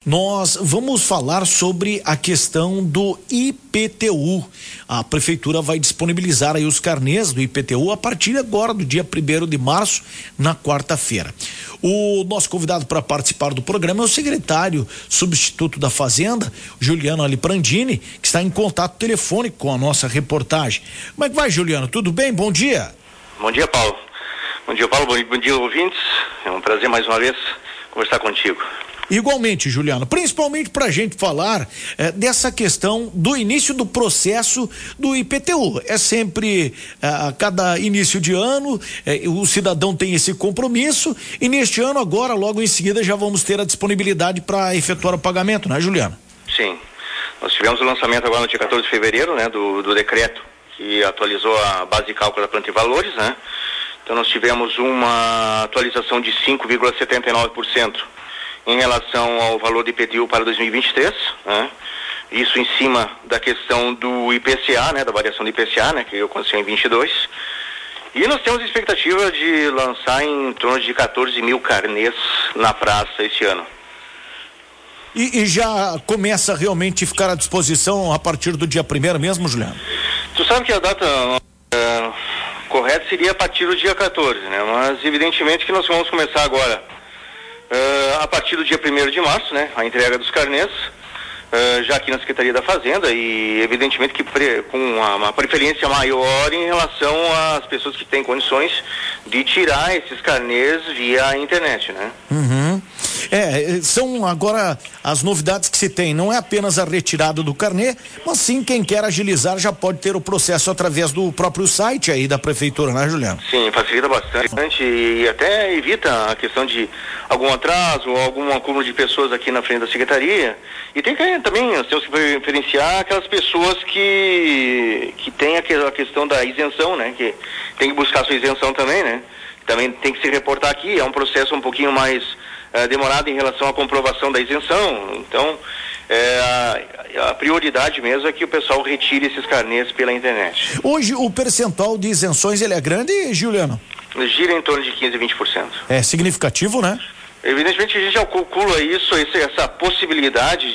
Nós vamos falar sobre a questão do IPTU. A prefeitura vai disponibilizar aí os carnês do IPTU a partir agora do dia 1º de março, na quarta-feira. O nosso convidado para participar do programa é o secretário substituto da Fazenda, Juliano Aliprandini, que está em contato telefônico com a nossa reportagem. Como é que vai, Juliano? Tudo bem? Bom dia. Bom dia, Paulo. Bom dia, Paulo. Bom dia, ouvintes. É um prazer mais uma vez conversar contigo. Igualmente, Juliano, principalmente para a gente falar dessa questão do início do processo do IPTU. É sempre a cada início de ano o cidadão tem esse compromisso e neste ano agora, logo em seguida, já vamos ter a disponibilidade para efetuar o pagamento, né, Juliano? Sim, nós tivemos o lançamento agora no dia 14 de fevereiro, né, do decreto que atualizou a base de cálculo da planta de valores, né? Então nós tivemos uma atualização de 5,79% em relação ao valor do IPTU para 2023, né? Isso em cima da questão do IPCA, né? Da variação do IPCA, né? Que aconteceu em 22. E nós temos a expectativa de lançar em torno de 14 mil carnês na praça esse ano. E já começa realmente a ficar à disposição a partir do dia 1º mesmo, Juliano? Tu sabe que a data correta seria a partir do dia 14, né? Mas evidentemente que nós vamos começar agora a partir do dia 1º de março, né, a entrega dos carnês, já aqui na Secretaria da Fazenda e evidentemente que com uma preferência maior em relação às pessoas que têm condições de tirar esses carnês via internet, né? Uhum. São agora as novidades que se tem, não é apenas a retirada do carnê, mas sim quem quer agilizar já pode ter o processo através do próprio site aí da prefeitura, né, Juliano? Sim, facilita bastante e até evita a questão de algum atraso ou algum acúmulo de pessoas aqui na frente da secretaria. E tem que também temos que diferenciar aquelas pessoas que tem a questão da isenção, né, que tem que buscar sua isenção também, né? Também tem que se reportar aqui, é um processo um pouquinho mais demorado em relação à comprovação da isenção. Então, a prioridade mesmo é que o pessoal retire esses carnês pela internet. Hoje o percentual de isenções ele é grande, Juliano? Gira em torno de 15% a 20%. É significativo, né? Evidentemente a gente já calcula essa possibilidade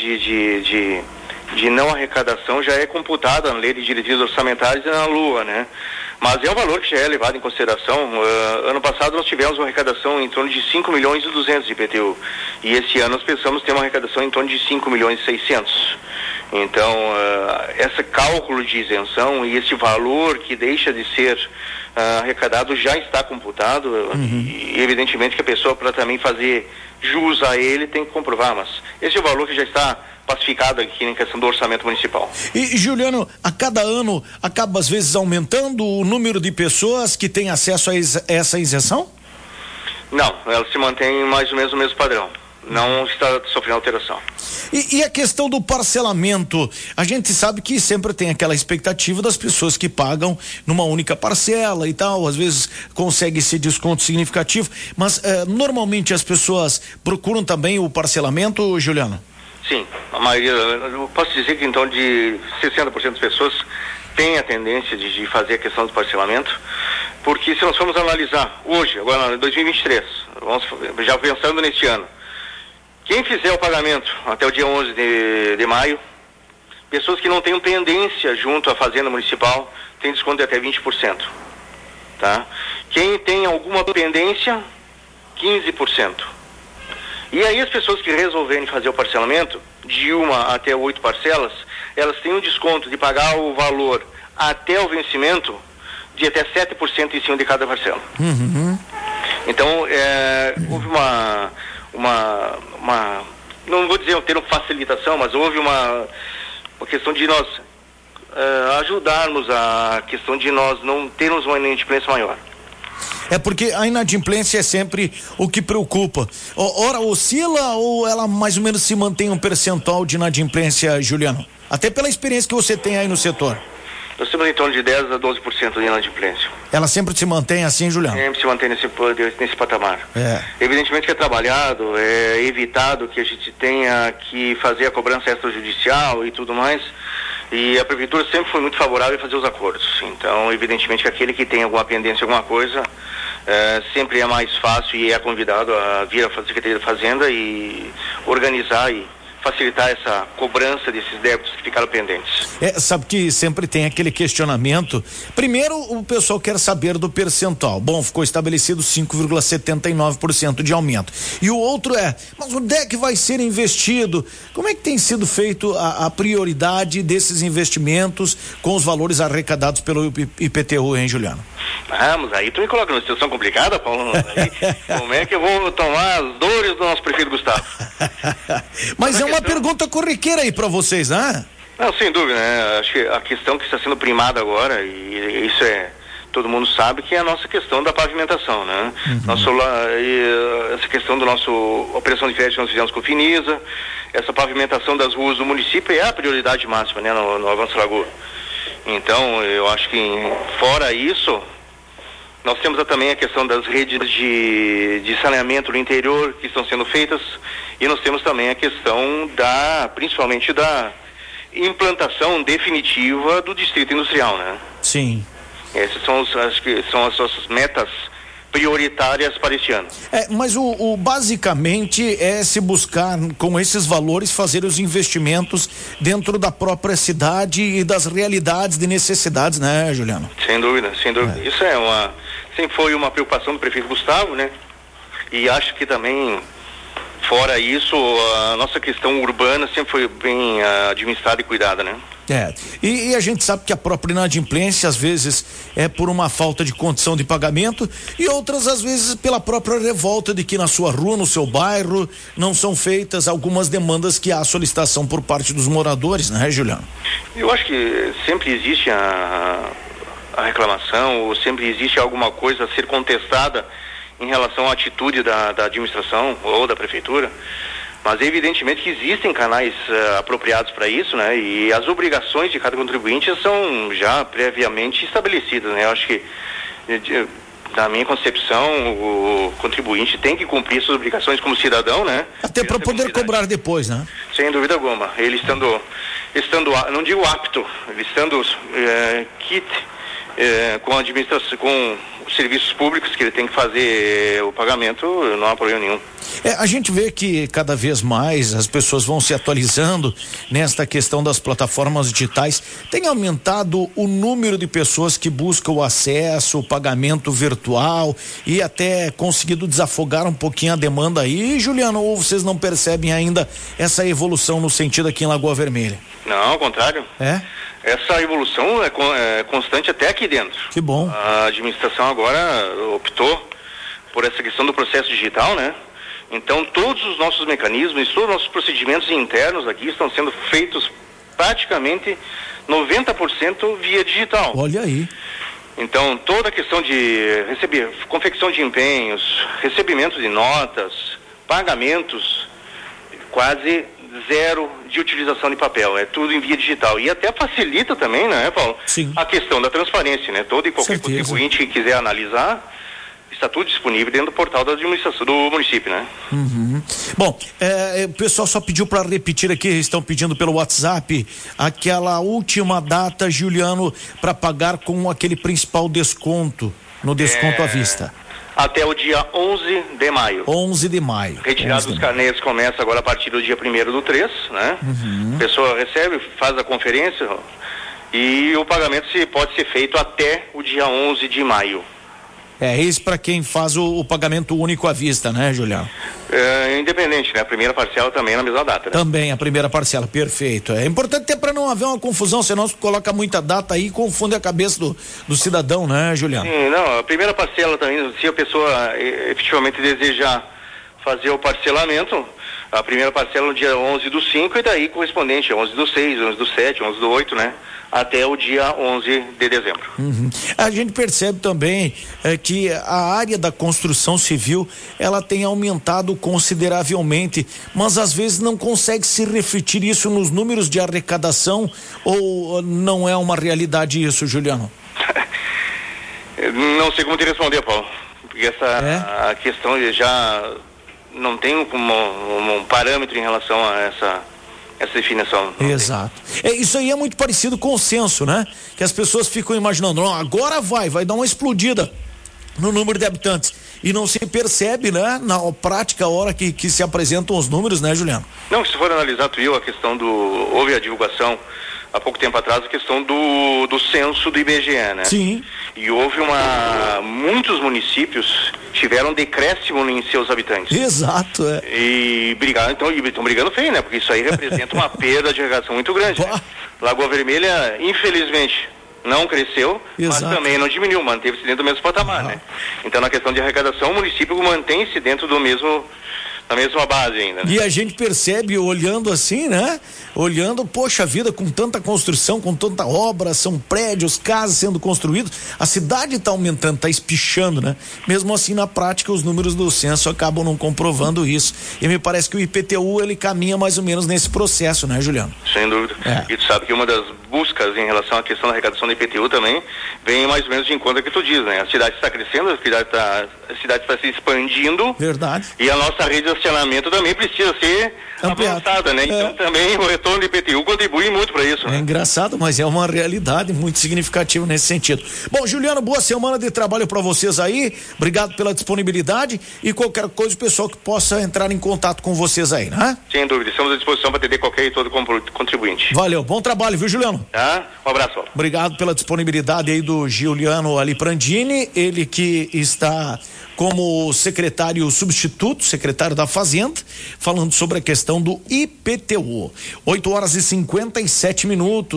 de não arrecadação já é computada na lei de diretrizes orçamentárias e na LUA, né? Mas é um valor que já é levado em consideração. Ano passado nós tivemos uma arrecadação em torno de 5 milhões e 200 de IPTU. E esse ano nós pensamos ter uma arrecadação em torno de 5 milhões e 600. Então, esse cálculo de isenção e esse valor que deixa de ser arrecadado já está computado. E evidentemente que a pessoa, para também fazer jus a ele, tem que comprovar. Mas esse é o valor que já está pacificado aqui em questão do orçamento municipal. E Juliano, a cada ano acaba às vezes aumentando o número de pessoas que têm acesso a essa isenção? Não, ela se mantém mais ou menos o mesmo padrão. Não está sofrendo alteração. E a questão do parcelamento, a gente sabe que sempre tem aquela expectativa das pessoas que pagam numa única parcela e tal, às vezes consegue esse desconto significativo, mas normalmente as pessoas procuram também o parcelamento, Juliano? Sim, a maioria, eu posso dizer que em torno de 60% das pessoas tem a tendência de fazer a questão do parcelamento, porque se nós formos analisar hoje, agora em 2023, já pensando neste ano, quem fizer o pagamento até o dia 11 de maio, pessoas que não tenham pendência junto à Fazenda Municipal, tem desconto de até 20%, tá? Quem tem alguma pendência, 15%. E aí as pessoas que resolverem fazer o parcelamento, de 1 até 8 parcelas, elas têm um desconto de pagar o valor até o vencimento de até 7% em cima de cada parcela. Uhum. Então, houve uma não vou dizer um termo facilitação, mas houve uma questão de nós ajudarmos a questão de nós não termos uma inadimplência maior. É porque a inadimplência é sempre o que preocupa. Ora oscila ou ela mais ou menos se mantém um percentual de inadimplência, Juliano? Até pela experiência que você tem aí no setor. Nós temos em torno de 10% a 12% de inadimplência. Ela sempre se mantém assim, Juliano? Sempre se mantém nesse patamar. Evidentemente que é trabalhado, é evitado que a gente tenha que fazer a cobrança extrajudicial e tudo mais. E a prefeitura sempre foi muito favorável em fazer os acordos. Então, evidentemente que aquele que tem alguma pendência, alguma coisa, sempre é mais fácil e é convidado a vir à Secretaria da Fazenda e organizar e facilitar essa cobrança desses débitos que ficaram pendentes. Sabe que sempre tem aquele questionamento. Primeiro, o pessoal quer saber do percentual. Bom, ficou estabelecido 5,79% de aumento. E o outro mas onde é que vai ser investido? Como é que tem sido feito a prioridade desses investimentos com os valores arrecadados pelo IPTU, hein, Juliano? Mas aí tu me coloca numa situação complicada, Paulo. Aí, como é que eu vou tomar as dores do nosso prefeito Gustavo? Mas é uma pergunta corriqueira aí para vocês, né? Não, sem dúvida, né? Acho que a questão que está sendo primada agora, e isso todo mundo sabe, que é a nossa questão da pavimentação, né? Essa questão da nossa operação de crédito que nós fizemos com o Finisa, essa pavimentação das ruas do município é a prioridade máxima, né? No Avanço Lagoa. Então, eu acho que fora isso, nós temos também a questão das redes de saneamento no interior que estão sendo feitas, e nós temos também a questão principalmente da implantação definitiva do distrito industrial, né? Sim. Essas acho que são as nossas metas prioritárias para este ano. Mas basicamente se buscar com esses valores fazer os investimentos dentro da própria cidade e das realidades de necessidades, né, Juliano? Sem dúvida, sem dúvida. Isso sempre foi uma preocupação do prefeito Gustavo, né? E acho que também, fora isso, a nossa questão urbana sempre foi bem administrada e cuidada, né? E a gente sabe que a própria inadimplência às vezes é por uma falta de condição de pagamento e outras às vezes pela própria revolta de que na sua rua, no seu bairro, não são feitas algumas demandas que há solicitação por parte dos moradores, né, Juliano? Eu acho que sempre existe a reclamação, ou sempre existe alguma coisa a ser contestada em relação à atitude da administração ou da prefeitura. Mas evidentemente que existem canais apropriados para isso, né? E as obrigações de cada contribuinte são já previamente estabelecidas, né? Eu acho que, na minha concepção, o contribuinte tem que cumprir suas obrigações como cidadão, né? Até para poder cobrar depois, né? Sem dúvida alguma. Ele estando não digo apto, ele estando com a administração, com os serviços públicos que ele tem que fazer o pagamento, não há problema nenhum. A gente vê que cada vez mais as pessoas vão se atualizando nesta questão das plataformas digitais. Tem aumentado o número de pessoas que buscam o acesso, o pagamento virtual e até conseguido desafogar um pouquinho a demanda aí, Juliano, ou vocês não percebem ainda essa evolução no sentido aqui em Lagoa Vermelha? Não, ao contrário. Essa evolução é constante até aqui dentro. Que bom. A administração agora optou por essa questão do processo digital, né? Então todos os nossos mecanismos, todos os nossos procedimentos internos aqui estão sendo feitos praticamente 90% via digital. Olha aí. Então toda a questão de confecção de empenhos, recebimento de notas, pagamentos, quase zero de utilização de papel, é tudo em via digital e até facilita também, né, Paulo? Sim. A questão da transparência, né? Todo e qualquer contribuinte que quiser analisar, está tudo disponível dentro do portal da administração do município, né? Uhum. Bom, o pessoal só pediu para repetir aqui, estão pedindo pelo WhatsApp aquela última data, Juliano, para pagar com aquele principal desconto, no desconto à vista. Até o dia 11 de maio. 11 de maio. Retirada dos carnês começa agora a partir do dia 1º/3, né? Uhum. A pessoa recebe, faz a conferência e o pagamento pode ser feito até o dia 11 de maio. Isso para quem faz o pagamento único à vista, né, Juliano? Independente, né? A primeira parcela também na mesma data, né? Também a primeira parcela, perfeito. É importante até para não haver uma confusão, senão coloca muita data aí e confunde a cabeça do cidadão, né, Juliano? Sim, não, a primeira parcela também, se a pessoa efetivamente desejar fazer o parcelamento, a primeira parcela no dia 11/5 e daí correspondente a 11/6, 11/7, 11/8, né? Até o dia 11 de dezembro. Uhum. A gente percebe também que a área da construção civil ela tem aumentado consideravelmente, mas às vezes não consegue se refletir isso nos números de arrecadação, ou não é uma realidade isso, Juliano? Não sei como te responder, Paulo, porque a questão já não tem um parâmetro em relação a essa definição. Exato. Isso aí é muito parecido com o censo, né? Que as pessoas ficam imaginando, agora vai dar uma explodida no número de habitantes. e não se percebe, né, na prática, a hora que se apresentam os números, né, Juliano? Não, se for analisar, a questão houve a divulgação há pouco tempo atrás, a questão do censo do IBGE, né? Sim. E houve muitos municípios tiveram decréscimo em seus habitantes. Exato, E estão brigando feio, né? Porque isso aí representa uma perda de arrecadação muito grande, né? Lagoa Vermelha, infelizmente, não cresceu, mas também não diminuiu, manteve-se dentro do mesmo patamar, né? Então, na questão de arrecadação, o município mantém-se dentro da mesma base ainda, né? E a gente percebe olhando assim, né? Poxa vida, com tanta construção, com tanta obra, são prédios, casas sendo construídos, a cidade está aumentando, está espichando, né? Mesmo assim, na prática, os números do censo acabam não comprovando isso. E me parece que o IPTU, ele caminha mais ou menos nesse processo, né, Juliano? Sem dúvida. E tu sabe que uma das buscas em relação à questão da arrecadação do IPTU também vem mais ou menos de encontro ao que tu diz, né? A cidade está crescendo, a cidade está se expandindo. Verdade. E a nossa rede de racionamento também precisa ser avançada, né? Então também o retorno do IPTU contribui muito para isso, né? É engraçado, mas é uma realidade muito significativa nesse sentido. Bom, Juliano, boa semana de trabalho para vocês aí, obrigado pela disponibilidade e qualquer coisa, o pessoal que possa entrar em contato com vocês aí, né? Sem dúvida, estamos à disposição para atender qualquer e todo contribuinte. Valeu, bom trabalho, viu, Juliano? Um abraço. Obrigado pela disponibilidade aí do Giuliano Aliprandini, ele que está como secretário substituto, secretário da Fazenda, falando sobre a questão do IPTU. 8h57,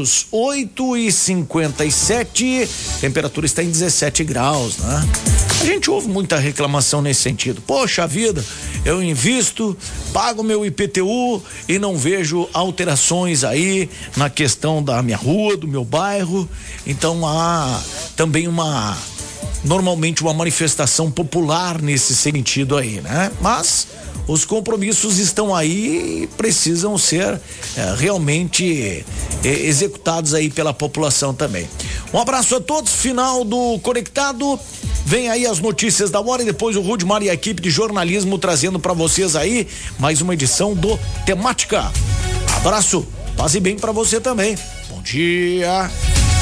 8h57, temperatura está em 17 graus, né? A gente ouve muita reclamação nesse sentido. Poxa vida, eu invisto, pago meu IPTU e não vejo alterações aí na questão da minha rua, do meu bairro. Então há também normalmente uma manifestação popular nesse sentido aí, né? Mas os compromissos estão aí e precisam ser realmente executados aí pela população também. Um abraço a todos, final do Conectado. Vem aí as notícias da hora e depois o Rudimar e a equipe de jornalismo trazendo para vocês aí mais uma edição do Temática. Abraço, paz e bem para você também. Bom dia.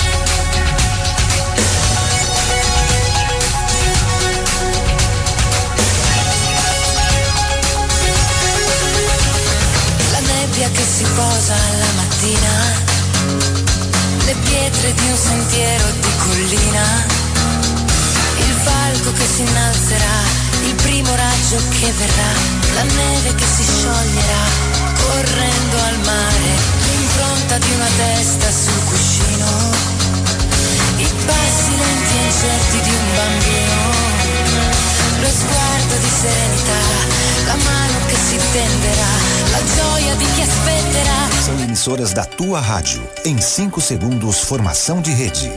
Che si posa alla mattina, le pietre di un sentiero di collina, il falco che si innalzerà, il primo raggio che verrà, la neve che si scioglierà, correndo al mare, l'impronta di una testa sul cuscino, i passi lenti e incerti di un bambino, lo sguardo di serenità, la mano che si tenderà, la gioia di chi aspetterà. São emissoras da tua rádio. Em 5 segundos, formação de rede.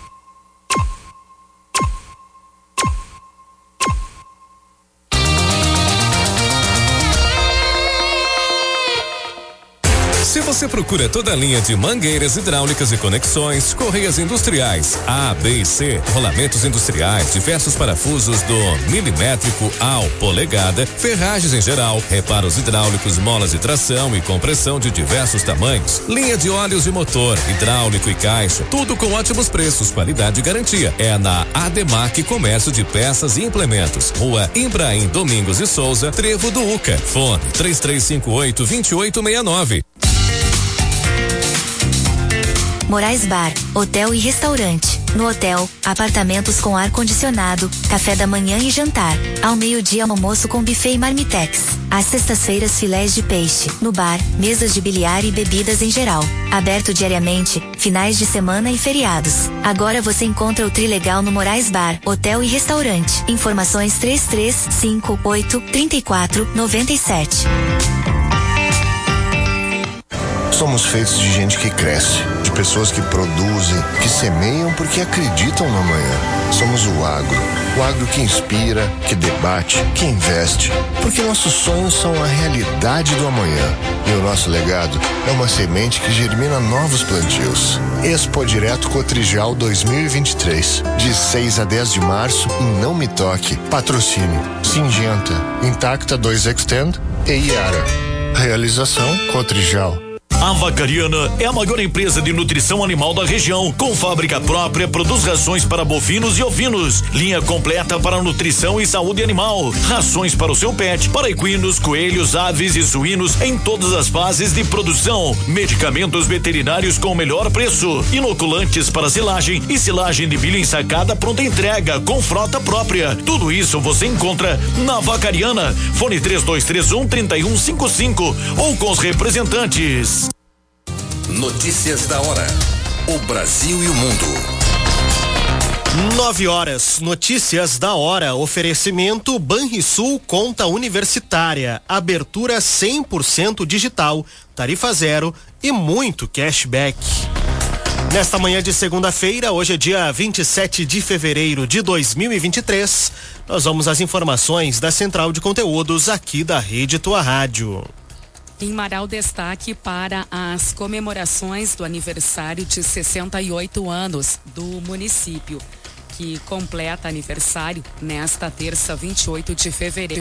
Se você procura toda a linha de mangueiras hidráulicas e conexões, correias industriais A, B e C, rolamentos industriais, diversos parafusos do milimétrico ao polegada, ferragens em geral, reparos hidráulicos, molas de tração e compressão de diversos tamanhos, linha de óleos e motor, hidráulico e caixa, tudo com ótimos preços, qualidade e garantia. É na Ademac Comércio de Peças e Implementos, Rua Ibrahim Domingos e Souza, Trevo do Uca. Fone 3358-2869. Moraes Bar, hotel e restaurante. No hotel, apartamentos com ar-condicionado, café da manhã e jantar. Ao meio-dia, almoço com buffet e marmitex. Às sextas-feiras, filés de peixe. No bar, mesas de bilhar e bebidas em geral. Aberto diariamente, finais de semana e feriados. Agora você encontra o Trilegal no Moraes Bar, hotel e restaurante. Informações 3358-3497. Somos feitos de gente que cresce, de pessoas que produzem, que semeiam porque acreditam no amanhã. Somos o agro que inspira, que debate, que investe, porque nossos sonhos são a realidade do amanhã. E o nosso legado é uma semente que germina novos plantios. Expo Direto Cotrijal 2023, de 6 a 10 de março em Não Me Toque. Patrocínio Singenta, Intacta 2 Extend e Iara. Realização Cotrijal. A Vacariana é a maior empresa de nutrição animal da região, com fábrica própria, produz rações para bovinos e ovinos, linha completa para nutrição e saúde animal, rações para o seu pet, para equinos, coelhos, aves e suínos em todas as fases de produção, medicamentos veterinários com o melhor preço, inoculantes para silagem e silagem de milho ensacada pronta entrega com frota própria. Tudo isso você encontra na Vacariana. Fone 3231-3155 ou com os representantes. Notícias da hora. O Brasil e o mundo. 9h. Notícias da hora. Oferecimento Banrisul Conta Universitária. Abertura 100% digital. Tarifa zero e muito cashback. Nesta manhã de segunda-feira, hoje é dia 27 de fevereiro de 2023, nós vamos às informações da Central de Conteúdos aqui da Rede Tua Rádio. Em Marau, destaque para as comemorações do aniversário de 68 anos do município, que completa aniversário nesta terça, 28 de fevereiro.